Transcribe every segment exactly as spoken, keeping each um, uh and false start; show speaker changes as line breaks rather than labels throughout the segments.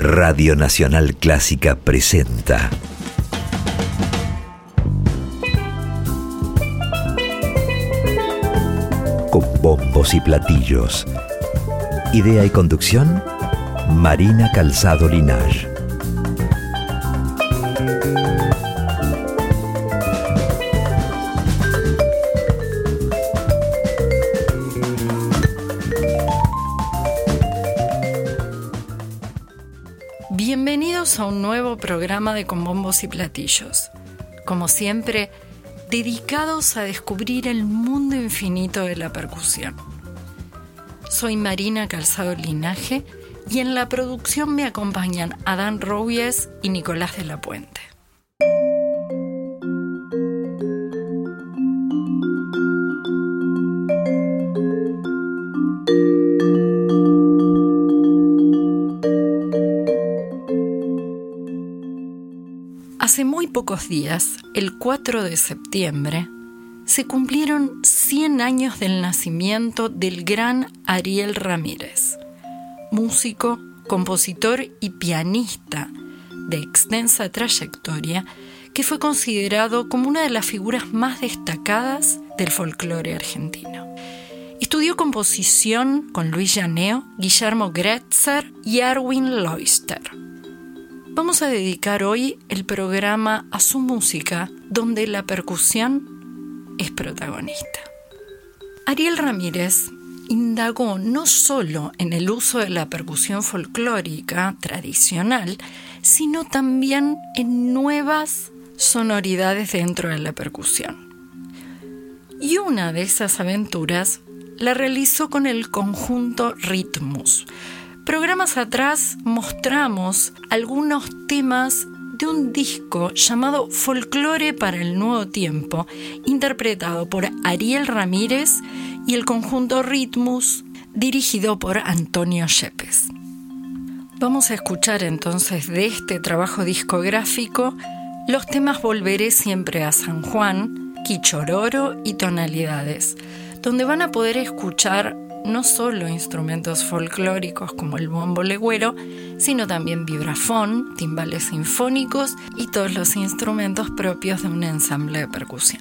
Radio Nacional Clásica presenta Con bombos y platillos. Idea y conducción, Marina Calzado Linaje.
Bienvenidos a un nuevo programa de Con bombos y platillos. Como siempre, dedicados a descubrir el mundo infinito de la percusión. Soy Marina Calzado Linaje y en la producción me acompañan Adán Rouies y Nicolás de la Puente. Hace muy pocos días, el cuatro de septiembre, se cumplieron cien años del nacimiento del gran Ariel Ramírez, músico, compositor y pianista de extensa trayectoria, que fue considerado como una de las figuras más destacadas del folclore argentino. Estudió composición con Luis Llaneo, Guillermo Gretzer y Erwin Leuster. Vamos a dedicar hoy el programa a su música, donde la percusión es protagonista. Ariel Ramírez indagó no solo en el uso de la percusión folclórica tradicional, sino también en nuevas sonoridades dentro de la percusión. Y una de esas aventuras la realizó con el conjunto Ritmus. Programas atrás mostramos algunos temas de un disco llamado Folclore para el Nuevo Tiempo, interpretado por Ariel Ramírez y el conjunto Ritmus, dirigido por Antonio Yepes. Vamos a escuchar entonces de este trabajo discográfico los temas Volveré siempre a San Juan, Quichororo y Tonalidades, donde van a poder escuchar no solo instrumentos folclóricos como el bombo legüero, sino también vibrafón, timbales sinfónicos y todos los instrumentos propios de un ensamble de percusión.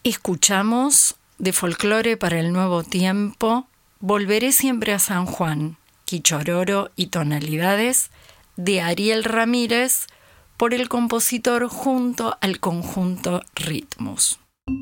Escuchamos de Folclore para el Nuevo Tiempo, Volveré siempre a San Juan, Quichororo y tonalidades, de Ariel Ramírez, por el compositor junto al conjunto Ritmus.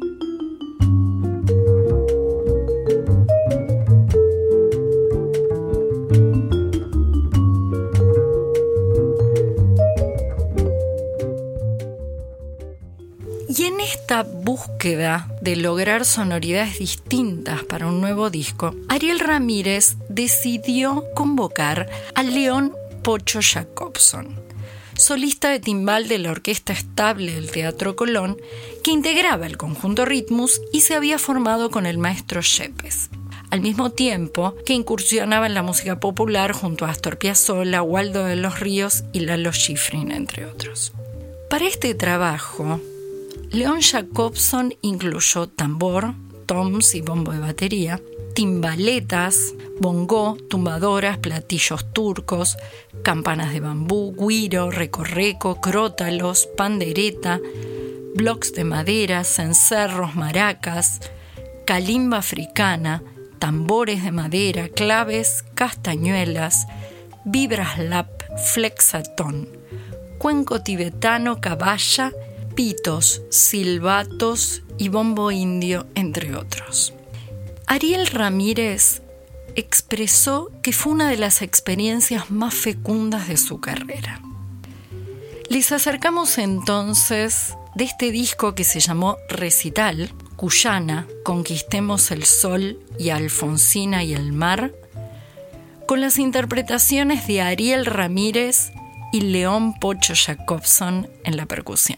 Y en esta búsqueda de lograr sonoridades distintas para un nuevo disco, Ariel Ramírez decidió convocar a León Pocho Jacobson, solista de timbal de la Orquesta Estable del Teatro Colón, que integraba el conjunto Ritmus y se había formado con el maestro Yepes, al mismo tiempo que incursionaba en la música popular junto a Astor Piazzolla, Waldo de los Ríos y Lalo Schifrin, entre otros. Para este trabajo, León Jacobson incluyó tambor, toms y bombo de batería, timbaletas, bongó, tumbadoras, platillos turcos, campanas de bambú, güiro, recorreco, crótalos, pandereta, blocs de madera, cencerros, maracas, calimba africana, tambores de madera, claves, castañuelas, vibras lap, flexatón, cuenco tibetano, caballa, pitos, silbatos y bombo indio, entre otros. Ariel Ramírez expresó que fue una de las experiencias más fecundas de su carrera. Les acercamos entonces de este disco que se llamó Recital, Cuyana, Conquistemos el Sol y Alfonsina y el Mar, con las interpretaciones de Ariel Ramírez y León Pocho Jacobson en la percusión.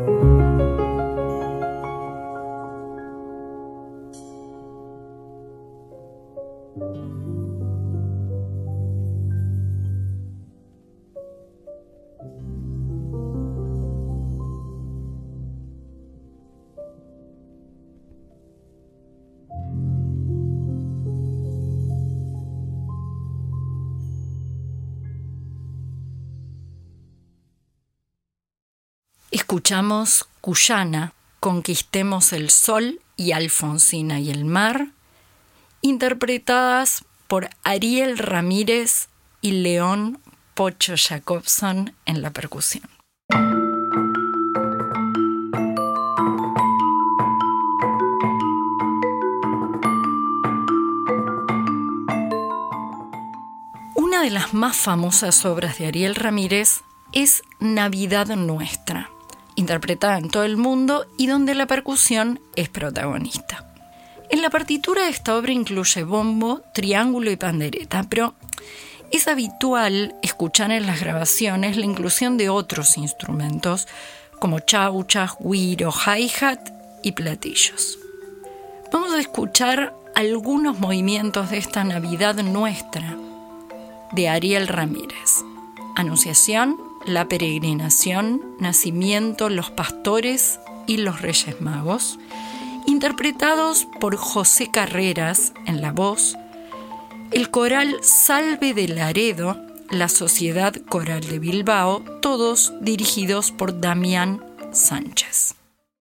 Escuchamos Cuyana, Conquistemos el Sol y Alfonsina y el Mar, interpretadas por Ariel Ramírez y León Pocho Jacobson en la percusión. Una de las más famosas obras de Ariel Ramírez es Navidad Nuestra, interpretada en todo el mundo y donde la percusión es protagonista. En la partitura de esta obra incluye bombo, triángulo y pandereta, pero es habitual escuchar en las grabaciones la inclusión de otros instrumentos como chauchas, güiro, hi-hat y platillos. Vamos a escuchar algunos movimientos de esta Navidad Nuestra de Ariel Ramírez. Anunciación, La Peregrinación, Nacimiento, Los Pastores y Los Reyes Magos, interpretados por José Carreras en la voz, el coral Salve de Laredo, la Sociedad Coral de Bilbao, todos dirigidos por Damián Sánchez.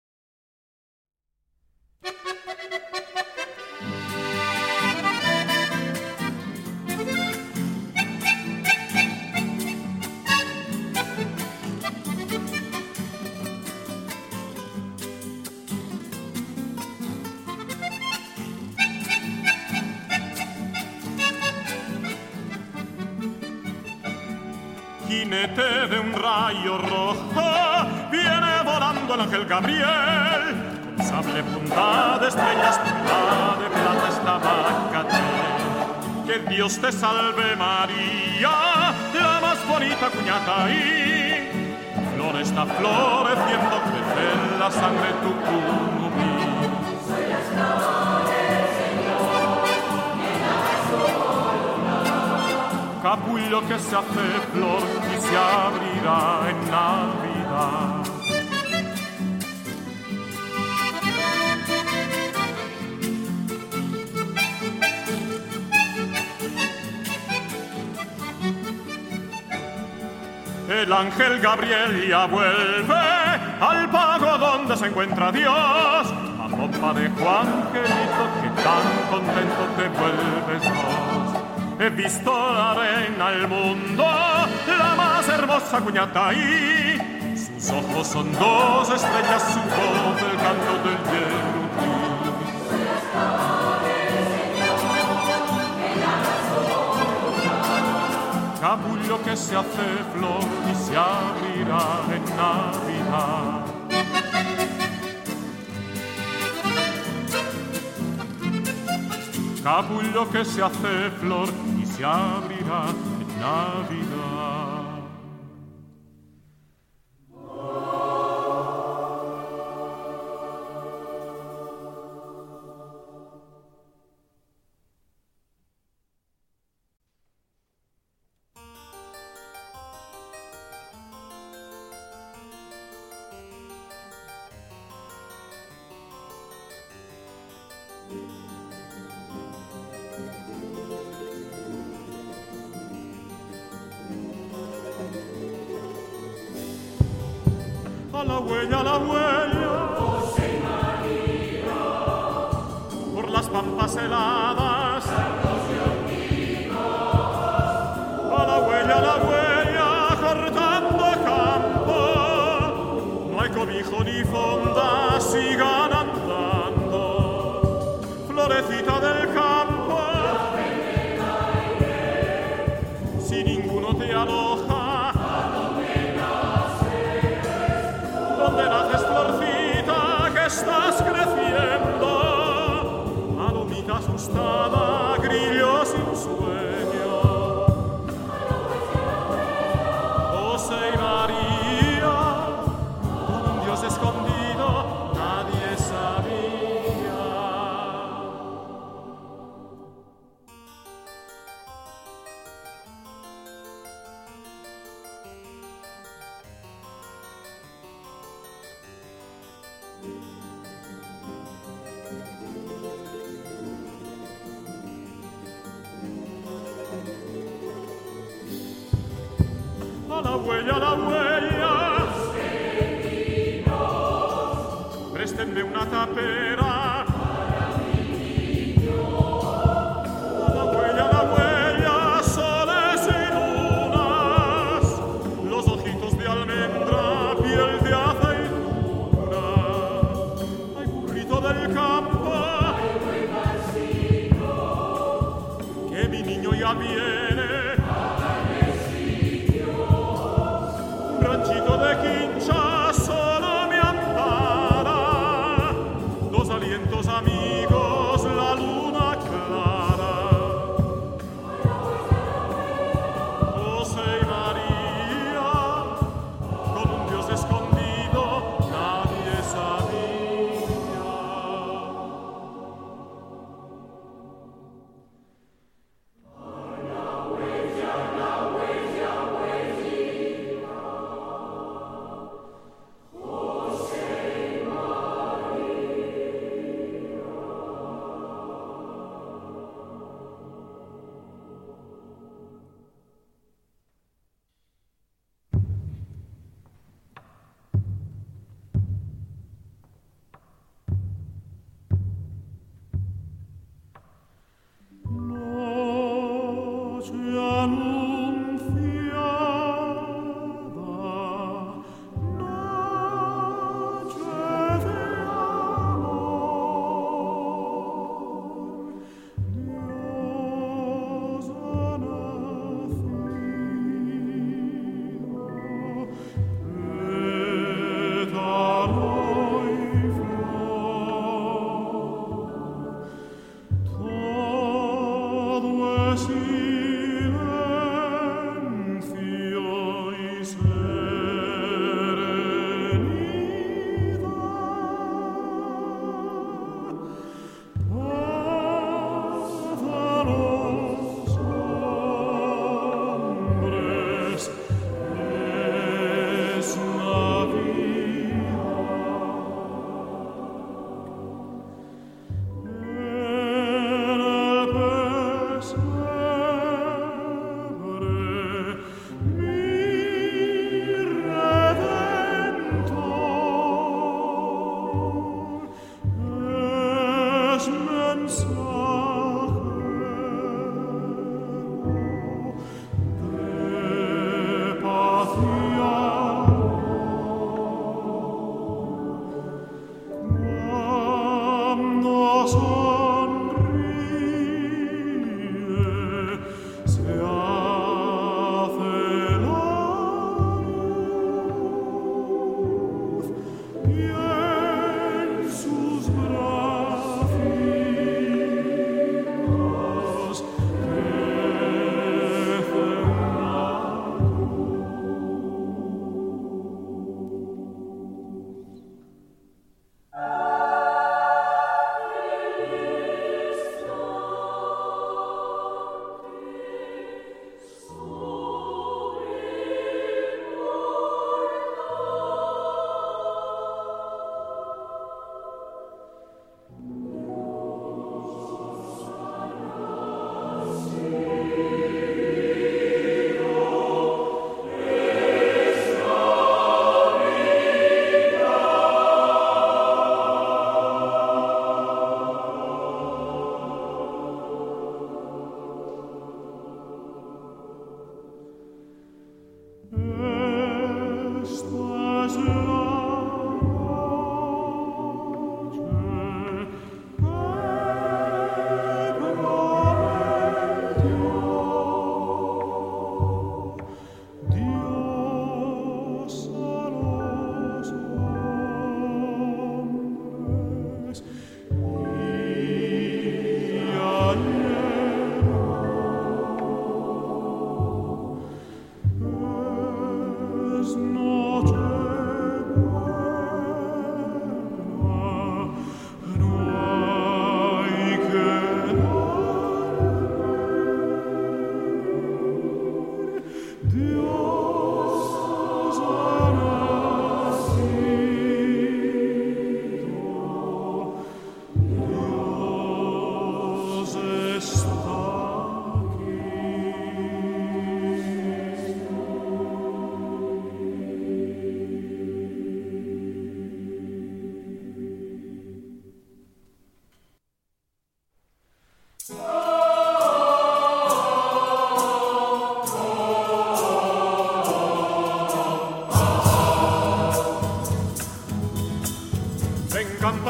Jinete de un rayo rojo, viene volando el ángel Gabriel, con sable punta de estrellas, punta de plata esta Bacatel. Que Dios te salve María, la más bonita cuñata, y flor está floreciendo, crece en la sangre tu curumí. Soy las flores, Señor, capullo que se hace flor y se abrirá en Navidad. El ángel Gabriel ya vuelve al pago donde se encuentra Dios, a pompa de Juangelito que tan contento te vuelves vos. He visto la reina del mundo, la más hermosa cuñata, y sus ojos son dos estrellas, su voz el canto del yerutí. Capullo que se hace flor y se abrirá en Navidad. Capullo que se hace flor y se abrirá en Navidad. A la huella, a la huella, José María, por las pampas heladas, a la huella, a la huella, cortando campo, no hay cobijo ni fonda, sigan andando, florecita del campo, si ninguno te aloja, donde naces florcita que estás creciendo, palomita asustada, grillo sin sueño. José y María, con un Dios de A la huella, a la huella. Préstenme una tapera. A la huella, a la huella, soles y lunas, los ojitos de almendra, piel de aceituna. Ay, burrito del campo, que mi niño ya viene. Un ranchito de quincha solo me ampara, dos alientos amigos, la luna clara. José y María, con un Dios escondido, nadie sabía.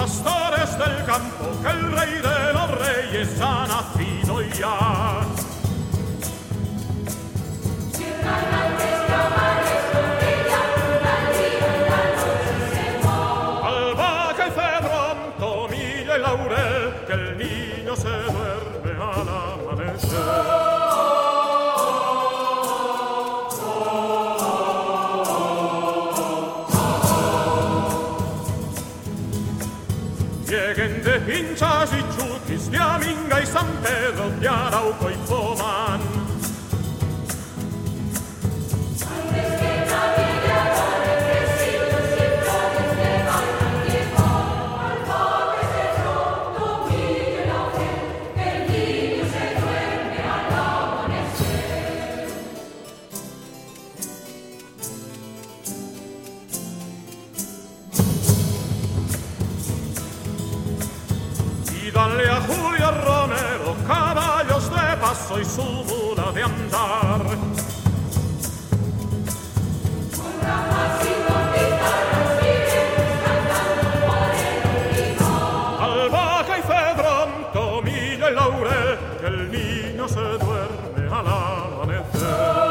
pastores del campo, que el rey de los reyes ha nacido ya. Albahaca y cedrón, tomillo y laurel, que el niño se duerme al amanecer. Lleguen de Pinchas y Chutis, de Aminga y San Pedro, de Arauco y Pomán. Dale a Julio Romero caballos de paso y su mula de andar. Albahaca y cedrón, tomillo y laurel, que el niño se duerme al amanecer.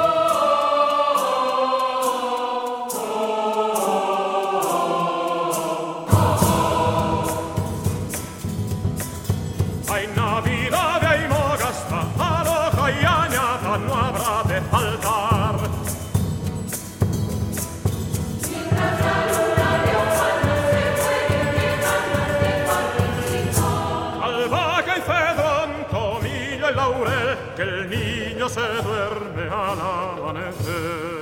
Hay Navidad, hay mogasta, aloja y añada, no habrá de faltar. Mientras la luna de Ojalá se muere, ganas de participar. Albahaca y cedrón, tomillo y laurel, que el niño se duerme al amanecer.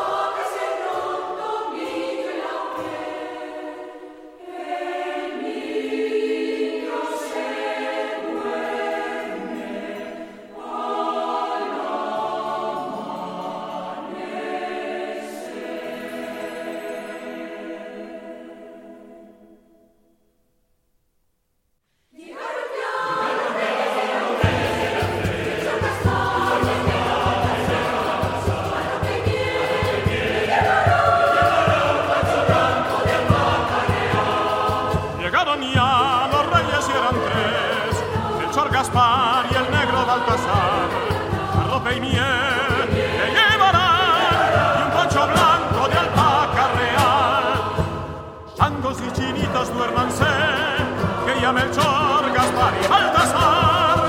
Gaspar y el negro Baltasar, arrope y miel le llevarán y un poncho blanco de alpaca real. Changos y chinitas duérmanse, que ya Melchor, Gaspar y Baltasar.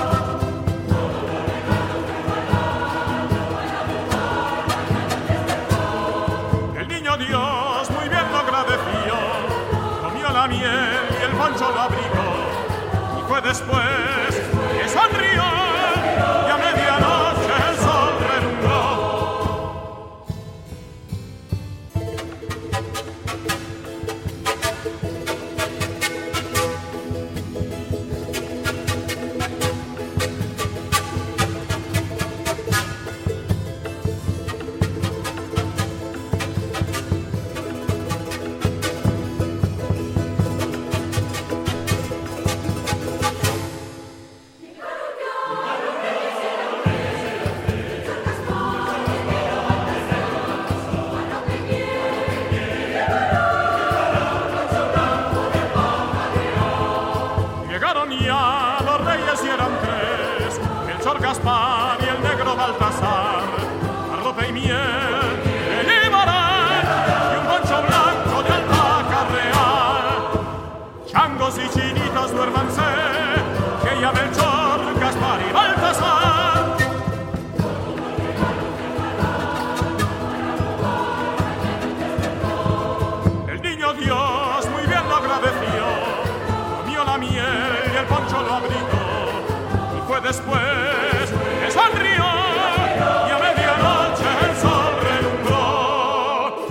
El niño Dios muy bien lo agradeció, comió la miel y el poncho lo abrigó, y fue después que sonrió y a medianoche el sol relumbró. Gaspar y el negro Baltasar, arrope y miel le llevarán y un poncho blanco de alpaca real. Changos y chinitas duérmanse, que ya Melchor, Gaspar y Baltasar. El niño Dios muy bien lo agradeció, comió la miel y el poncho lo abrigó, y fue después que sonrió y a medianoche el sol relumbró.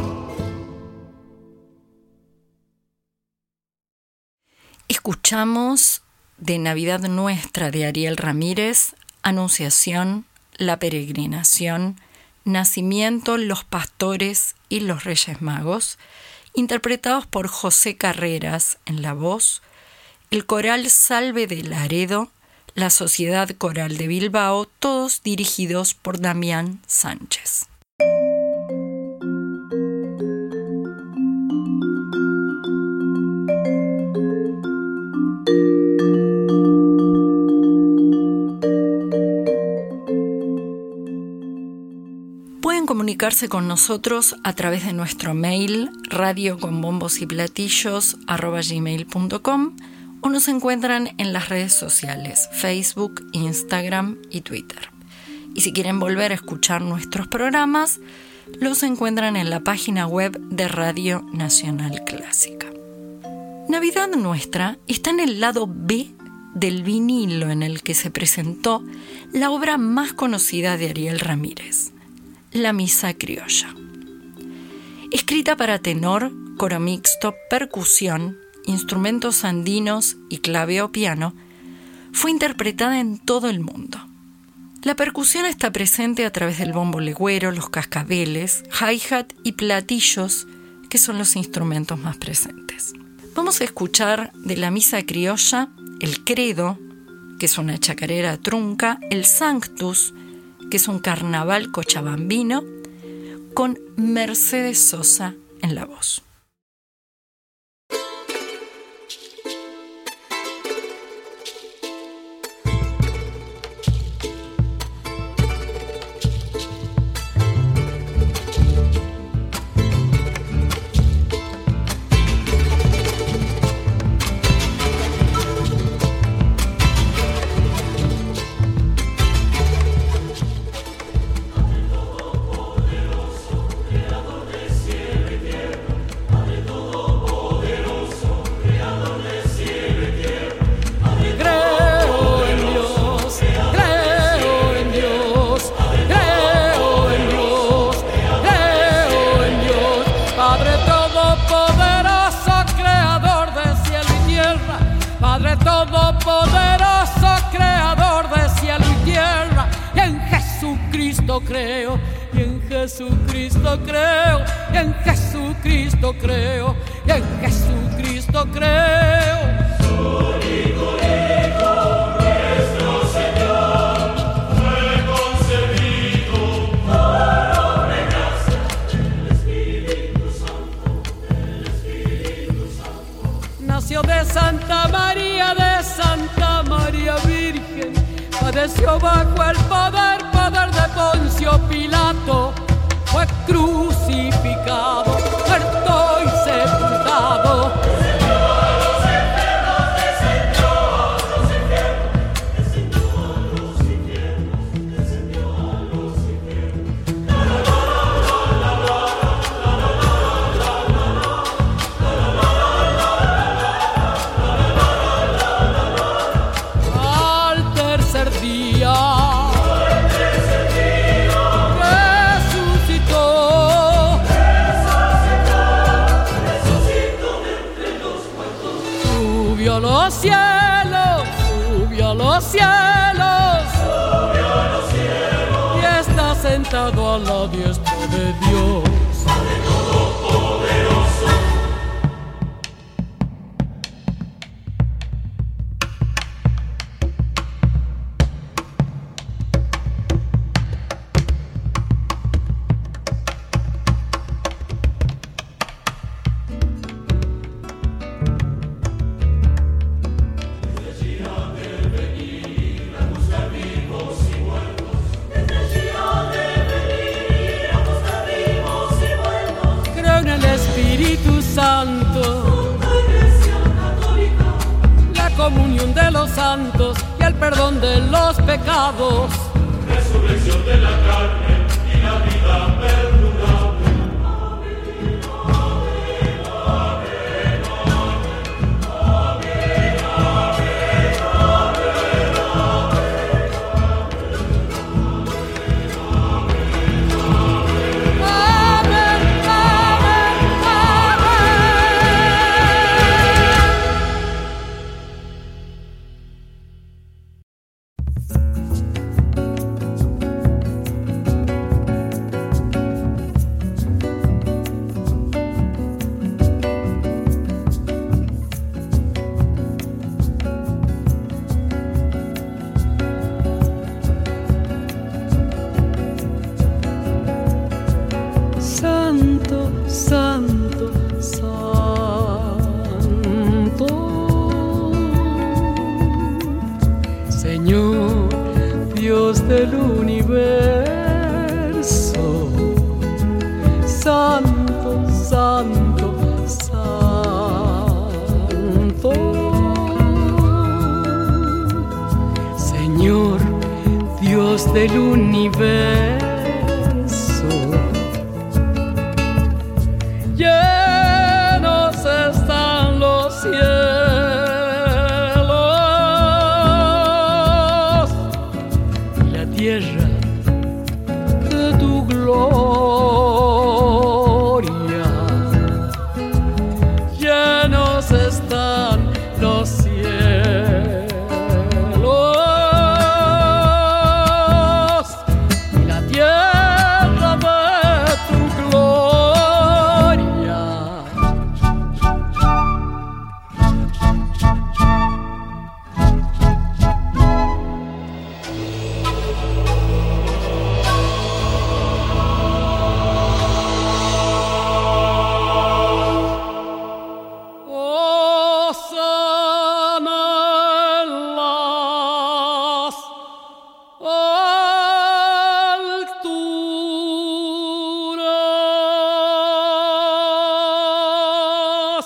Escuchamos de Navidad Nuestra de Ariel Ramírez, Anunciación, La Peregrinación, Nacimiento, Los Pastores y los Reyes Magos, interpretados por José Carreras en la voz, el coral Salve de Laredo, la Sociedad Coral de Bilbao, todos dirigidos por Damián Sánchez. comunicarse con nosotros a través de nuestro mail radio con bombos y platillos arroba gmail punto com o nos encuentran en las redes sociales Facebook, Instagram y Twitter. Y si quieren volver a escuchar nuestros programas, los encuentran en la página web de Radio Nacional Clásica. Navidad Nuestra está en el lado B del vinilo en el que se presentó la obra más conocida de Ariel Ramírez, La Misa Criolla. Escrita para tenor, coro mixto, percusión, instrumentos andinos y clave o piano, fue interpretada en todo el mundo. La percusión está presente a través del bombo legüero, los cascabeles, hi-hat y platillos, que son los instrumentos más presentes. Vamos a escuchar de La Misa Criolla el Credo, que es una chacarera trunca, el Sanctus, que es un carnaval cochabambino, con Mercedes Sosa en la voz.
Creo, y en Jesucristo creo, y en Jesucristo creo, y en Jesucristo creo. Su Hijo, Hijo, nuestro Señor, fue concebido por obra y gracia del Espíritu Santo, del Espíritu Santo. Nació de Santa María, de Santa María Virgen, padeció bajo el poder, poder de Poncio Pilato, fue crucificado, muerto y sepultado. Descendió a los infiernos, descendió a los infiernos, descendió a los infiernos, descendió a los infiernos. La la la la la la la la la la. Al tercer día los cielos, subió a los cielos, subió a los cielos, y está sentado a la diestra de Dios, Padre Todopoderoso. Santo, la comunión de los santos y el perdón de los pecados, resurrección de la carne y la vida perdurable. Amén, amén, amén, amén, amén, amén, lejos del universo. Llenos están los cielos y la tierra de tu gloria. Llenos están los cielos y la tierra de tu gloria. Hosana en las alturas.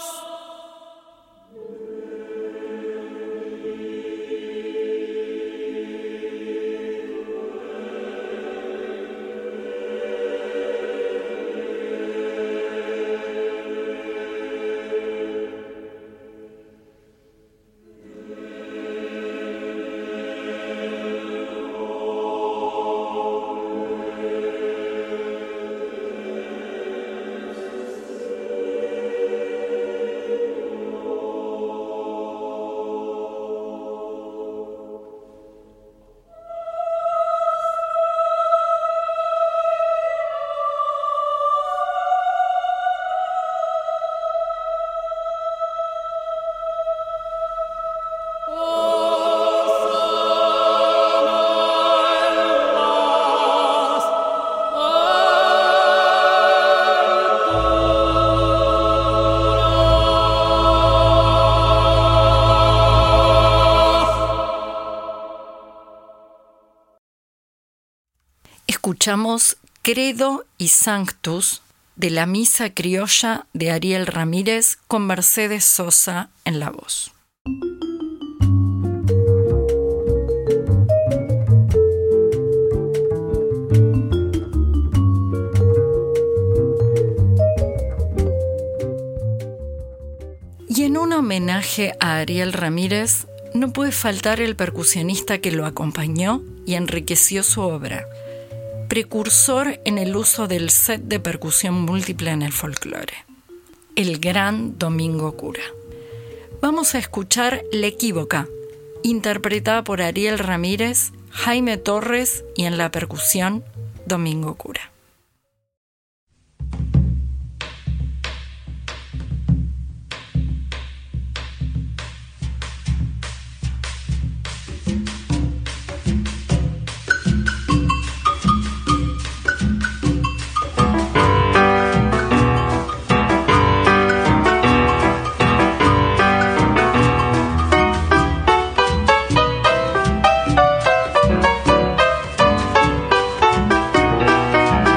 Escuchamos Credo y Sanctus de la Misa Criolla de Ariel Ramírez con Mercedes Sosa en la voz. Y en un homenaje a Ariel Ramírez, no puede faltar el percusionista que lo acompañó y enriqueció su obra, precursor en el uso del set de percusión múltiple en el folclore, el gran Domingo Cura. Vamos a escuchar La Equívoca, interpretada por Ariel Ramírez, Jaime Torres y en la percusión, Domingo Cura.
Thank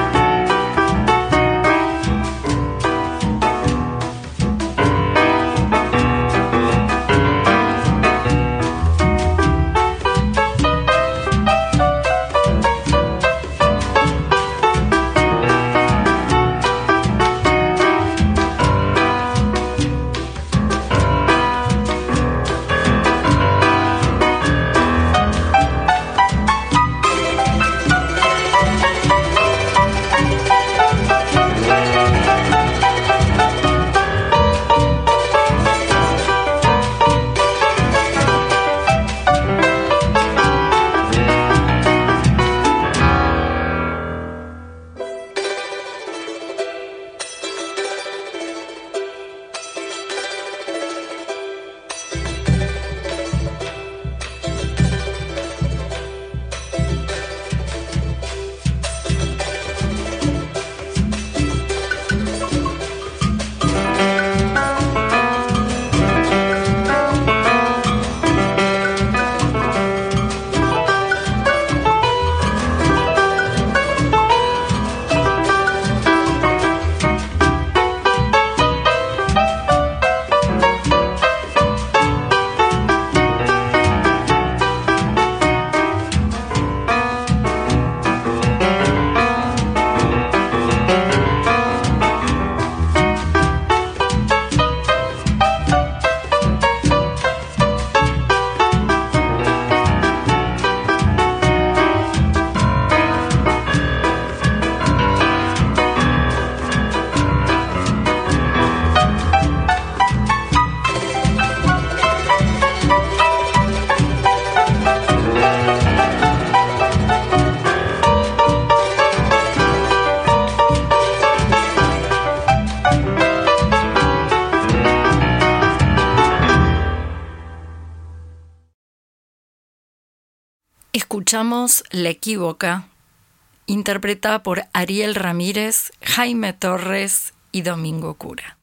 Escuchamos La Equívoca, interpretada por Ariel Ramírez, Jaime Torres y Domingo Cura.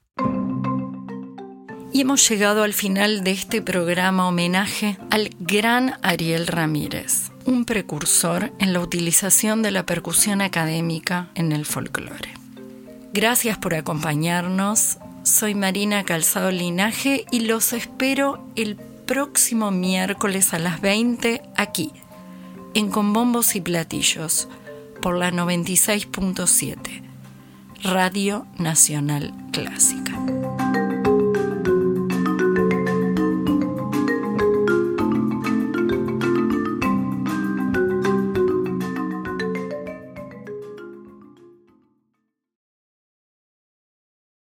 Y hemos llegado al final de este programa homenaje al gran Ariel Ramírez, un precursor en la utilización de la percusión académica en el folclore. Gracias por acompañarnos. Soy Marina Calzado Linaje y los espero el próximo miércoles a las veinte aquí, en Con Bombos y Platillos, por la noventa y seis punto siete, Radio Nacional Clásica.